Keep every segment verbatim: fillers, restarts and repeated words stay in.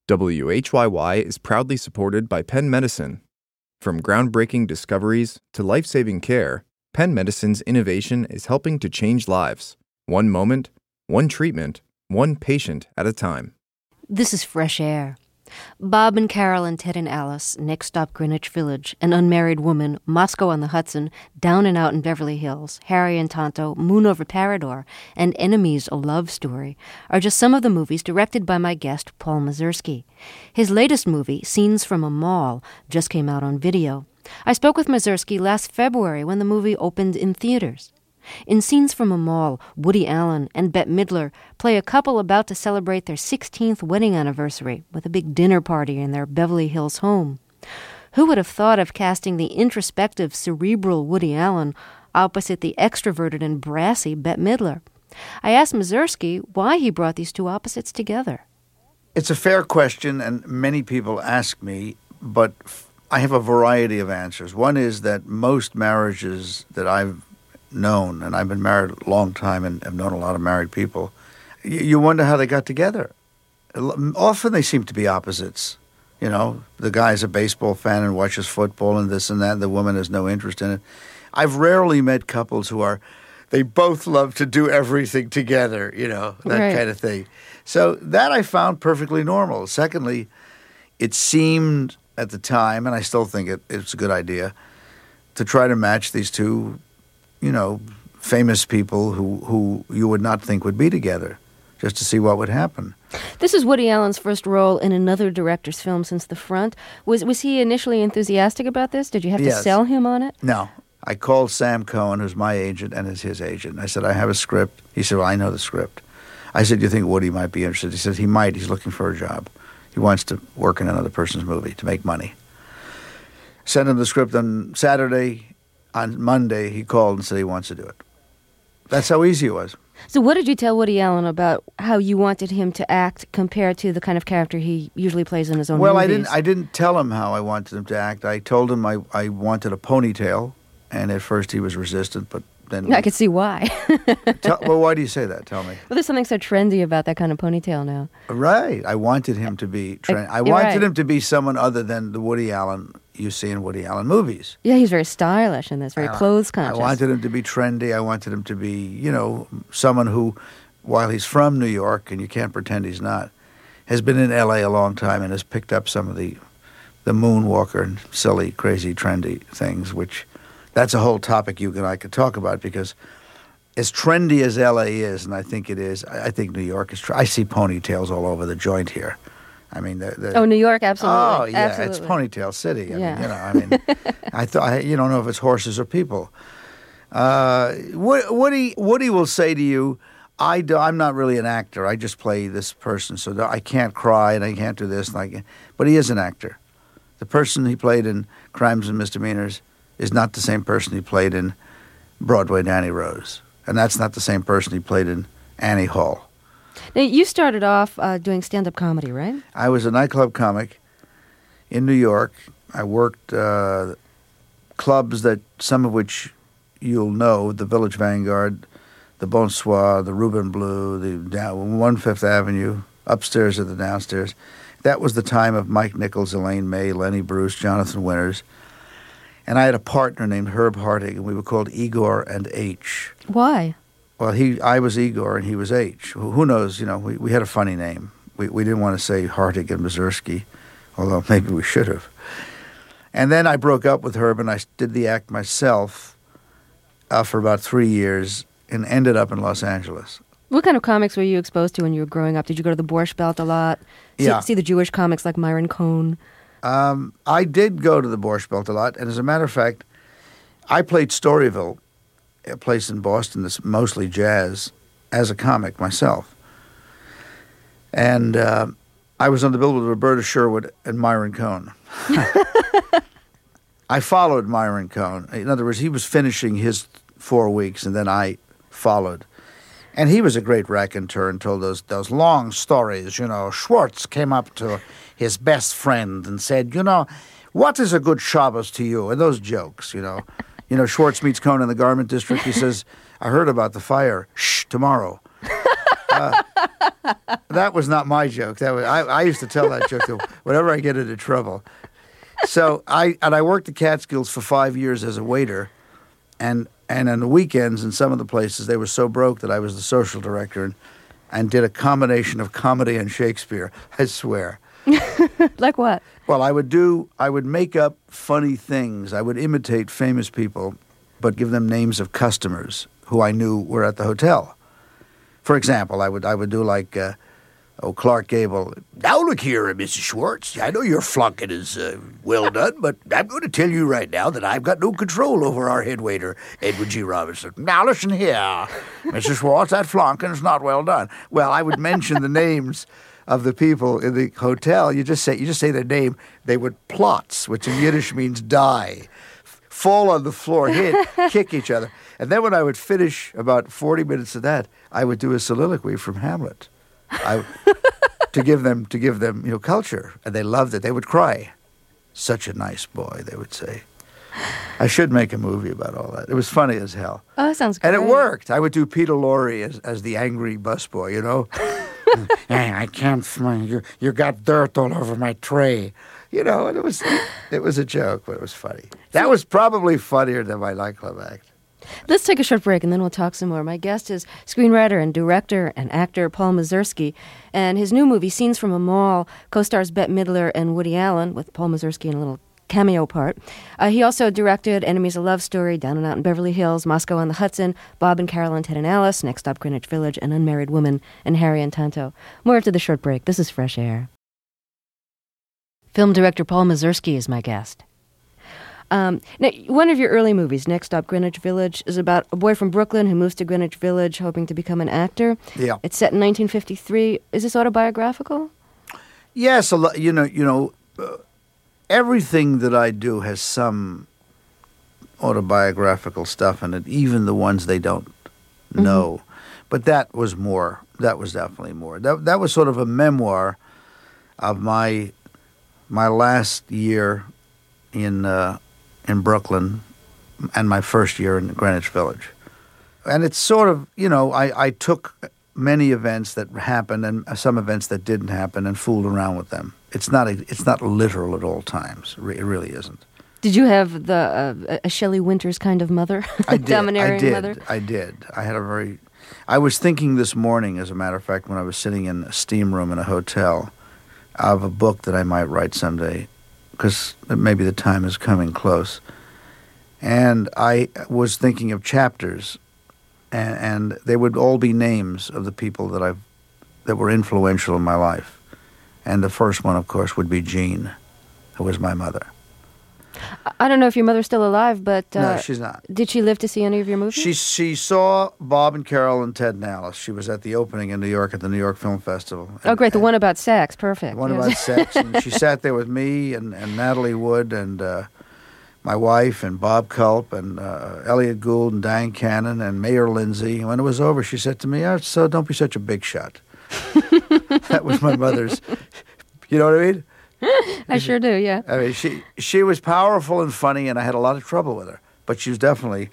W H Y Y is proudly supported by Penn Medicine. From groundbreaking discoveries to life-saving care, Penn Medicine's innovation is helping to change lives, one moment, one treatment, one patient at a time. This is Fresh Air. Bob and Carol and Ted and Alice, Next Stop Greenwich Village, An Unmarried Woman, Moscow on the Hudson, Down and Out in Beverly Hills, Harry and Tonto, Moon Over Parador, and Enemies, A Love Story are just some of the movies directed by my guest, Paul Mazursky. His latest movie, Scenes from a Mall, just came out on video. I spoke with Mazursky last February when the movie opened in theaters. In Scenes from a Mall, Woody Allen and Bette Midler play a couple about to celebrate their sixteenth wedding anniversary with a big dinner party in their Beverly Hills home. Who would have thought of casting the introspective, cerebral Woody Allen opposite the extroverted and brassy Bette Midler? I asked Mazursky why he brought these two opposites together. It's a fair question, and many people ask me, but I have a variety of answers. One is that most marriages that I've known, and I've been married a long time and have known a lot of married people, you wonder how they got together. Often they seem to be opposites. You know, the guy's a baseball fan and watches football and this and that, and the woman has no interest in it. I've rarely met couples who are, they both love to do everything together, you know, that right. kind of thing. So that I found perfectly normal. Secondly, it seemed at the time, and I still think it, it's a good idea, to try to match these two, you know, famous people who, who you would not think would be together, just to see what would happen. This is Woody Allen's first role in another director's film since The Front. Was was he initially enthusiastic about this? Did you have to Yes. sell him on it? No. I called Sam Cohen, who's my agent and is his agent. I said, I have a script. He said, well, I know the script. I said, you think Woody might be interested? He said, he might. He's looking for a job. He wants to work in another person's movie to make money. Sent him the script on Saturday. On Monday, he called and said he wants to do it. That's how easy it was. So what did you tell Woody Allen about how you wanted him to act compared to the kind of character he usually plays in his own well, movies? I didn't I didn't tell him how I wanted him to act. I told him I, I wanted a ponytail, and at first he was resistant, but then... I could see why. tell, well, why do you say that? Tell me. Well, there's something so trendy about that kind of ponytail now. Right. I wanted him to be... Trend- I You're wanted right. him to be someone other than the Woody Allen you see in Woody Allen movies. Yeah, he's very stylish in this, very I- clothes conscious. I wanted him to be trendy. I wanted him to be, you know, someone who, while he's from New York, and you can't pretend he's not, has been in L A a long time and has picked up some of the the moonwalker and silly, crazy, trendy things, which that's a whole topic you and I could talk about, because as trendy as L A is, and I think it is, I I think New York is. Tr- I see ponytails all over the joint here. I mean, the, the, Oh, New York, absolutely. Oh yeah, absolutely. it's Ponytail City. I Yeah. mean, you know, I mean, I thought you don't know if it's horses or people. Uh, Woody, Woody will say to you, I do, I'm not really an actor. I just play this person, so I can't cry and I can't do this. And I can, but he is an actor. The person he played in Crimes and Misdemeanors is not the same person he played in Broadway Danny Rose. And that's not the same person he played in Annie Hall. Now, you started off uh, doing stand-up comedy, right? I was a nightclub comic in New York. I worked uh, clubs that some of which you'll know, the Village Vanguard, the Bonsoir, the Rubin Blue, the down, one Fifth Avenue, upstairs or the downstairs. That was the time of Mike Nichols, Elaine May, Lenny Bruce, Jonathan Winters. And I had a partner named Herb Hartig, and we were called Igor and H. Why? Well, he, I was Igor and he was H. Who who knows? You know, we, we had a funny name. We we didn't want to say Hartig and Mazursky, although maybe we should have. And then I broke up with Herb and I did the act myself uh, for about three years and ended up in Los Angeles. What kind of comics were you exposed to when you were growing up? Did you go to the Borscht Belt a lot? See, Yeah. see the Jewish comics like Myron Cohn? Um, I did go to the Borscht Belt a lot, and as a matter of fact, I played Storyville, a place in Boston that's mostly jazz, as a comic myself. And uh, I was on the bill with Roberta Sherwood and Myron Cohn. I followed Myron Cohn. In other words, he was finishing his four weeks, and then I followed. And he was a great raconteur and told those those long stories. You know, Schwartz came up to his best friend and said, you know, what is a good Shabbos to you? And those jokes, you know. You know, Schwartz meets Cohn in the garment district. He says, I heard about the fire. Shh, tomorrow. Uh, that was not my joke. That was I, I used to tell that joke to whenever I get into trouble. So I and I worked at Catskills for five years as a waiter, and and on the weekends in some of the places they were so broke that I was the social director and, and did a combination of comedy and Shakespeare. I swear. Like what? Well, I would do I would make up funny things. I would imitate famous people, but give them names of customers who I knew were at the hotel. For example, I would I would do like. Uh, Oh, Clark Gable. Now look here, Missus Schwartz. I know your flunking is uh, well done, but I'm going to tell you right now that I've got no control over our head waiter, Edward G. Robinson. Now listen here, Missus Schwartz, that flunking is not well done. Well, I would mention the names of the people in the hotel. You just say you just say their name. They would plots, which in Yiddish means die, fall on the floor, hit, kick each other. And then when I would finish about forty minutes of that, I would do a soliloquy from Hamlet. I, to give them to give them you know culture, and they loved it. They would cry. Such a nice boy, they would say. I should make a movie about all that. It was funny as hell. Oh, that sounds great. And it worked. I would do Peter Lorre as, as the angry busboy, you know. Hey, I can't smell you. You got dirt all over my tray, you know. And it was it was a joke, but it was funny. That was probably funnier than my nightclub act. Let's take a short break and then we'll talk some more. My guest is screenwriter and director and actor Paul Mazursky, and his new movie, Scenes from a Mall, co-stars Bette Midler and Woody Allen, with Paul Mazursky in a little cameo part. Uh, he also directed Enemies: A Love Story, Down and Out in Beverly Hills, Moscow on the Hudson, Bob and Carolyn, Ted and Alice, Next Stop Greenwich Village, An Unmarried Woman, and Harry and Tonto. More after the short break. This is Fresh Air. Film director Paul Mazursky is my guest. Um, now, one of your early movies, Next Stop Greenwich Village, is about a boy from Brooklyn who moves to Greenwich Village hoping to become an actor. Yeah. It's set in nineteen fifty-three. Is this autobiographical? Yes, a lo- you know, you know, uh, everything that I do has some autobiographical stuff in it, even the ones they don't mm-hmm. know. But that was more. That was definitely more. That that was sort of a memoir of my my last year in. Uh, in Brooklyn and my first year in Greenwich Village. And it's sort of, you know, I, I took many events that happened and some events that didn't happen and fooled around with them. It's not a, it's not literal at all times. It really isn't. Did you have the uh, a Shelley Winters kind of mother? I did. Domineering I did. mother? I did. I had a very... I was thinking this morning, as a matter of fact, when I was sitting in a steam room in a hotel, of a book that I might write someday, because maybe the time is coming close. And I was thinking of chapters, and, and they would all be names of the people that I've that were influential in my life. And the first one, of course, would be Jean, who was my mother. I don't know if your mother's still alive, but... Uh, no, she's not. Did she live to see any of your movies? She she saw Bob and Carol and Ted and Alice. She was at the opening in New York at the New York Film Festival. And, oh, great. The one about sex. Perfect. The one yes. about sex. And she sat there with me and, and Natalie Wood and uh, my wife and Bob Culp and uh, Elliot Gould and Diane Cannon and Mayor Lindsay. When it was over, she said to me, oh, so don't be such a big shot. That was my mother's... You know what I mean? I sure do, yeah. I mean, she she was powerful and funny, and I had a lot of trouble with her. But she was definitely,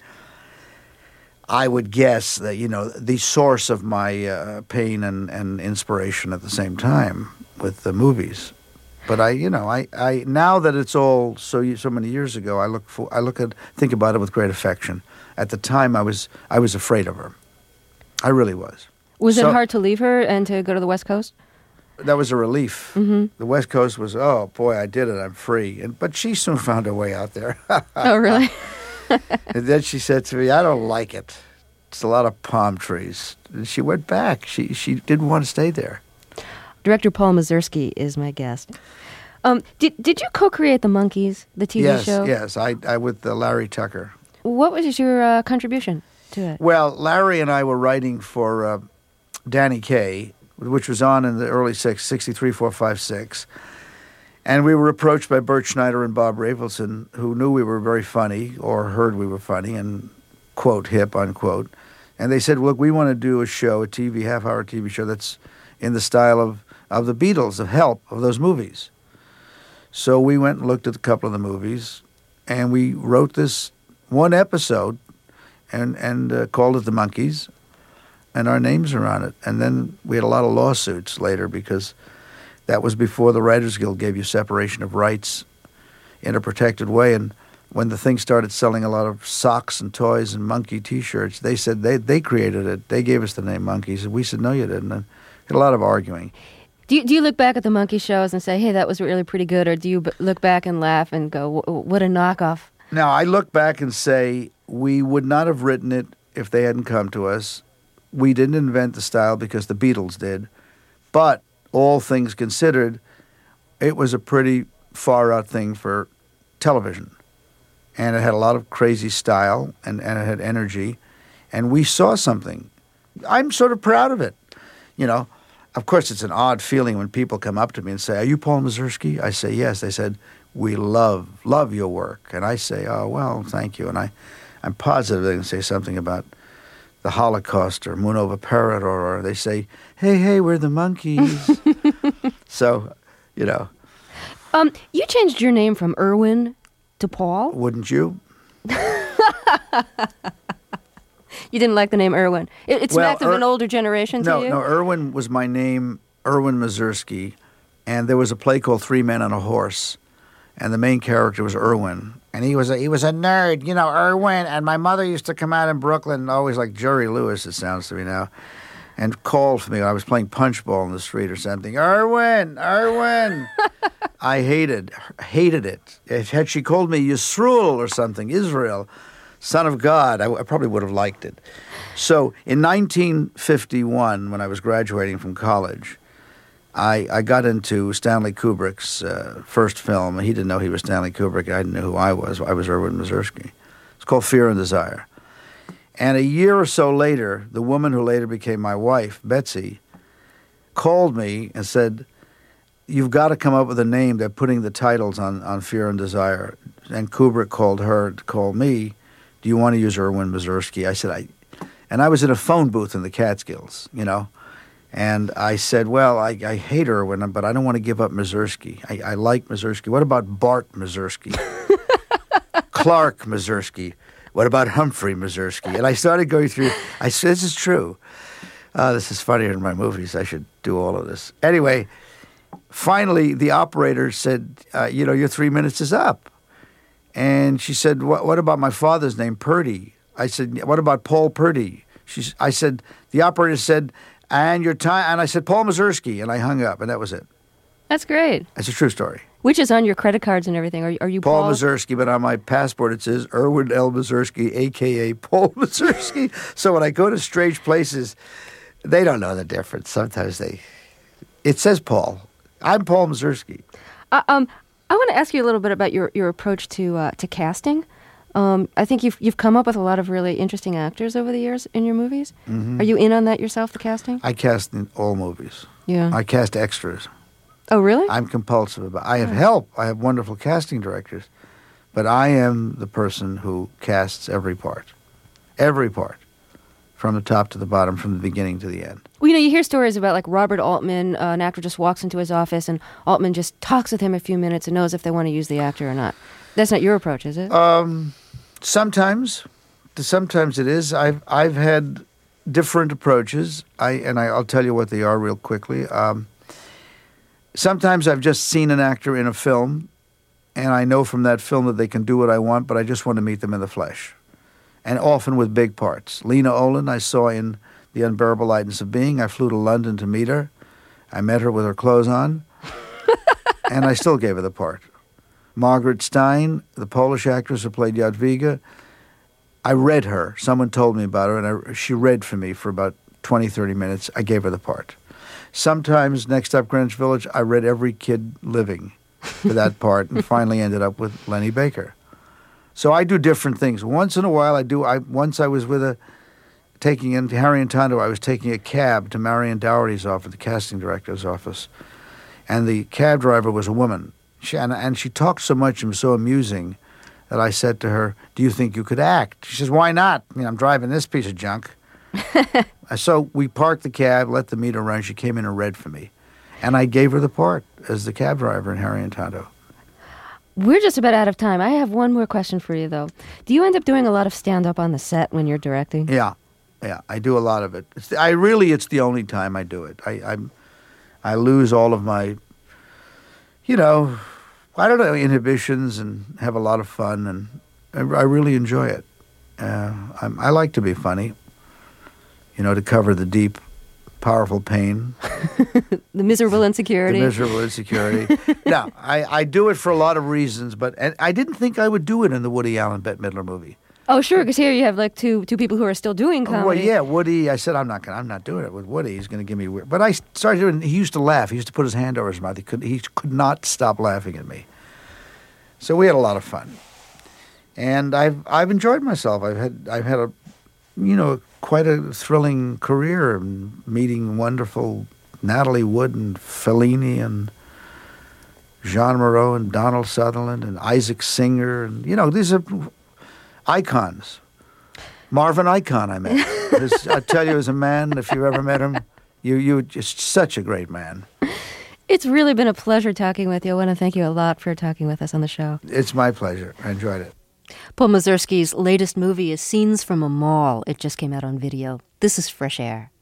I would guess, that, you know, the source of my uh, pain and, and inspiration at the same time with the movies. But I, you know, I, I now that it's all so so many years ago, I look for I look at think about it with great affection. At the time, I was I was afraid of her. I really was. Was so, it hard to leave her and to go to the West Coast? That was a relief. Mm-hmm. The West Coast was, oh, boy, I did it. I'm free. And But she soon found her way out there. Oh, really? And then she said to me, I don't like it. It's a lot of palm trees. And she went back. She she didn't want to stay there. Director Paul Mazursky is my guest. Um, did did you co-create The Monkees, the T V yes, show? Yes, yes. I, I with uh, Larry Tucker. What was your uh, contribution to it? Well, Larry and I were writing for uh, Danny Kaye, which was on in the early six, sixty-three, four, five, six. And we were approached by Bert Schneider and Bob Rafelson, who knew we were very funny or heard we were funny and, quote, hip, unquote. And they said, look, we want to do a show, a T V, half-hour T V show that's in the style of, of the Beatles, of Help, of those movies. So we went and looked at a couple of the movies, and we wrote this one episode and, and uh, called it The Monkees. and our names are on it. And then we had a lot of lawsuits later because that was before the Writers Guild gave you separation of rights in a protected way. And when the thing started selling a lot of socks and toys and monkey T-shirts, they said they, they created it. They gave us the name Monkeys. And we said, no, you didn't. And had a lot of arguing. Do you, do you look back at the Monkey shows and say, hey, that was really pretty good? Or do you b- look back and laugh and go, what a knockoff? Now, I look back and say we would not have written it if they hadn't come to us. We didn't invent the style because the Beatles did. But all things considered, it was a pretty far-out thing for television. And it had a lot of crazy style, and, and it had energy. And we saw something. I'm sort of proud of it. You know, of course, it's an odd feeling when people come up to me and say, are you Paul Mazursky? I say, yes. They said, we love, love your work. And I say, oh, well, thank you. And I, I'm positive they can say something about the Holocaust or Moon Over Parrot, or, or they say, hey, hey, we're the Monkeys. So, you know. Um, you changed your name from Irwin to Paul? Wouldn't you? You didn't like the name Irwin. It, it Well, smacked of Ir- an older generation to No, you? no, Irwin was my name, Irwin Mazursky, and there was a play called Three Men on a Horse, and the main character was Irwin, and he was a, he was a nerd, you know, Irwin, and my mother used to come out in Brooklyn, always like Jerry Lewis, it sounds to me now, and called for me when I was playing punchball in the street or something, Irwin, Irwin. I hated, hated it. If had she called me Yisrael or something, Israel, Son of God, I, I probably would have liked it. So in nineteen fifty-one, when I was graduating from college, I, I got into Stanley Kubrick's uh, first film. He didn't know he was Stanley Kubrick. I didn't know who I was. I was Irwin Mazursky. It's called Fear and Desire. And a year or so later, the woman who later became my wife, Betsy, called me and said, you've got to come up with a name. They're putting the titles on, on Fear and Desire. And Kubrick called her to call me. Do you want to use Irwin Mazursky? I said, I, and I was in a phone booth in the Catskills, you know, and I said, well, I, I hate Irwin, but I don't want to give up Mazursky. I, I like Mazursky. What about Bart Mazursky? Clark Mazursky? What about Humphrey Mazursky? And I started going through, I said, this is true. Uh, this is funnier in my movies. I should do all of this. Anyway, finally, the operator said, uh, you know, your three minutes is up. And she said, what, what about my father's name, Purdy? I said, what about Paul Purdy? She, I said, the operator said, and your time, and I said, Paul Mazursky, and I hung up, and that was it. That's great. It's a true story. Which is on your credit cards and everything. Are, are you Paul, Paul Mazursky, but on my passport it says Irwin L. Mazursky, a k a. Paul Mazursky. So when I go to strange places, they don't know the difference. Sometimes they, it says Paul. I'm Paul Mazursky. Uh, um, I want to ask you a little bit about your, your approach to uh, to casting. Um, I think you've you've come up with a lot of really interesting actors over the years in your movies. Mm-hmm. Are you in on that yourself, the casting? I cast in all movies. Yeah. I cast extras. Oh, really? I'm compulsive about it. I have help. I have wonderful casting directors. But I am the person who casts every part. Every part. From the top to the bottom, from the beginning to the end. Well, you know, you hear stories about, like, Robert Altman, uh, an actor just walks into his office and Altman just talks with him a few minutes and knows if they want to use the actor or not. That's not your approach, is it? Um, sometimes. Sometimes it is. I've I've had different approaches, I and I, I'll tell you what they are real quickly. Um, sometimes I've just seen an actor in a film, and I know from that film that they can do what I want, but I just want to meet them in the flesh. And often with big parts. Lena Olin I saw in The Unbearable Lightness of Being. I flew to London to meet her. I met her with her clothes on, and I still gave her the part. Margaret Stein, the Polish actress who played Jadwiga, I read her. Someone told me about her, and I, she read for me for about twenty, thirty minutes. I gave her the part. Sometimes, Next Up Greenwich Village, I read every kid living for that part, and finally ended up with Lenny Baker. So I do different things. Once in a while, I do. I once I was with a taking in Harry and Tondo. I was taking a cab to Marion Dougherty's office, the casting director's office, and the cab driver was a woman. She, and, and she talked so much and was so amusing that I said to her, "Do you think you could act?" She says, "Why not? I mean, I'm driving this piece of junk." So we parked the cab, let the meter run. She came in and read for me, and I gave her the part as the cab driver in Harry and Tondo. We're just about out of time. I have one more question for you, though. Do you end up doing a lot of stand-up on the set when you're directing? Yeah. Yeah, I do a lot of it. It's, I really, it's the only time I do it. I, I'm, I lose all of my, you know, I don't know, inhibitions and have a lot of fun, and I, I really enjoy it. Uh, I'm, I like to be funny, you know, to cover the deep, powerful pain. The miserable insecurity. The miserable insecurity. Now, I, I do it for a lot of reasons, but and I didn't think I would do it in the Woody Allen Bette Midler movie. Oh, sure, because here you have like two two people who are still doing comedy. Well, yeah, Woody. I said I'm not gonna. I'm not doing it with Woody. He's going to give me weird. But I started doing. He used to laugh. He used to put his hand over his mouth. He could. He could not stop laughing at me. So we had a lot of fun, and I've I've enjoyed myself. I've had I've had a, you know, quite a thrilling career, meeting wonderful Natalie Wood and Fellini and Jean Moreau and Donald Sutherland and Isaac Singer, and you know, these are icons. Marvin Icahn, I met. This, I tell you, as a man, if you ever met him, you you just such a great man. It's really been a pleasure talking with you. I want to thank you a lot for talking with us on the show. It's my pleasure. I enjoyed it. Paul Mazursky's latest movie is Scenes from a Mall. It just came out on video. This is Fresh Air.